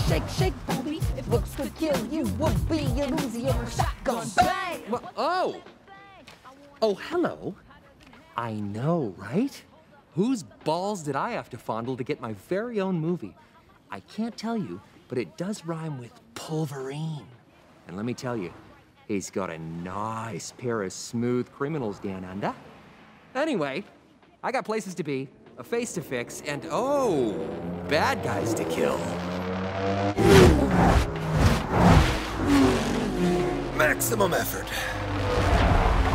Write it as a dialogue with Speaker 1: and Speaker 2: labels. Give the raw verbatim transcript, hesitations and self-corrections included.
Speaker 1: shake, shake, booby. If looks could kill, you would be a Uzi or a shotgun. Bang!
Speaker 2: Well, oh! Oh, hello. I know, right? Whose balls did I have to fondle to get my very own movie? I can't tell you, but it does rhyme with Pulverine. And let me tell you, he's got a nice pair of smooth criminals down under. Anyway, I got places to be, a face to fix, and oh, bad guys to kill.
Speaker 3: Maximum effort.